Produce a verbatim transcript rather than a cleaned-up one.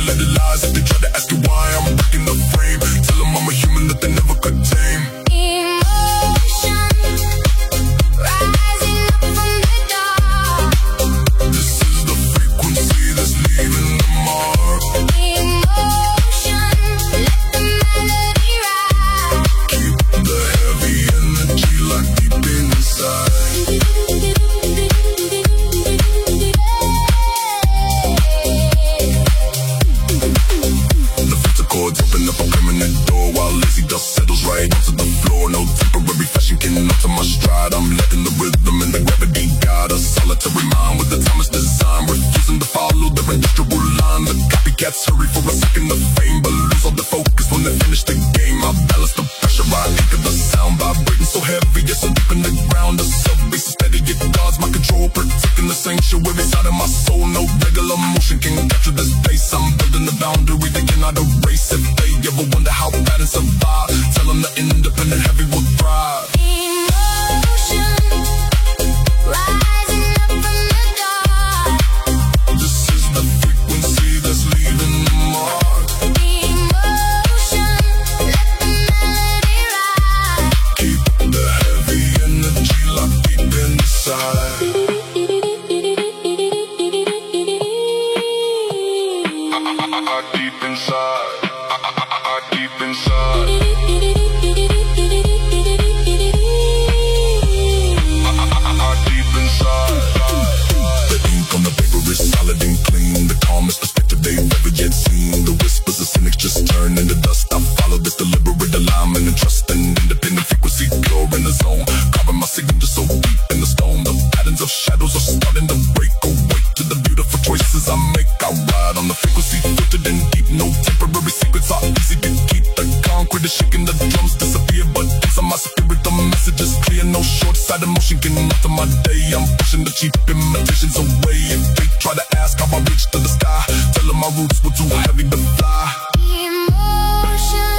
you let it lies. If they try to ask you why, I'm breaking the frame. Tell them I'm a human that they never could tame. Emotion rising up from the dark. This is the frequency that's leaving the mark. Emotion, let the melody ride. Keep the heavy energy locked deep inside. The filter chords open up a permanent door while lazy dust settles right onto the floor. No temporary fashion can alter my stride. I'm letting the rhythm and the gravity guide a solitary mind with the timeless design, refusing to follow their industrial line. The copycats hurry for a second of fame, but lose all the focus when they finish the game. I balance the pressure, I anchor the sound, vibrating so heavy, it's so deep in the ground. The sub-bass is steady, it guards my control, protecting the sanctuary side of my soul. No regular motion can capture this pace. I'm building the boundary they cannot erase. If they ever wonder how bad and survive, tell them the independent heavy will thrive. Emotion rising up from the dark. This is the frequency that's leaving the mark. Emotion, let the melody ride. Keep the heavy energy locked deep inside. Deep inside, deep inside, deep inside. The ink on the paper is solid and clean. The calmest perspective they've ever yet seen. The whispers of cynics just turn into dust. I follow this deliberate alignment and trust an independent frequency, pure in the zone. Carving my signature so deep in the stone. The patterns of shadows are starting to break awake to the beautiful choices I make. I ride on the frequency, filtered in deep. No temporary secrets are easy to keep. The concrete is shaking, the drums disappear, but inside my spirit the message is clear. No short-sighted emotion can alter my day. I'm pushing the cheap imitations away. If they try to ask how I reached to the sky, tell them my roots were too heavy to fly. Emotion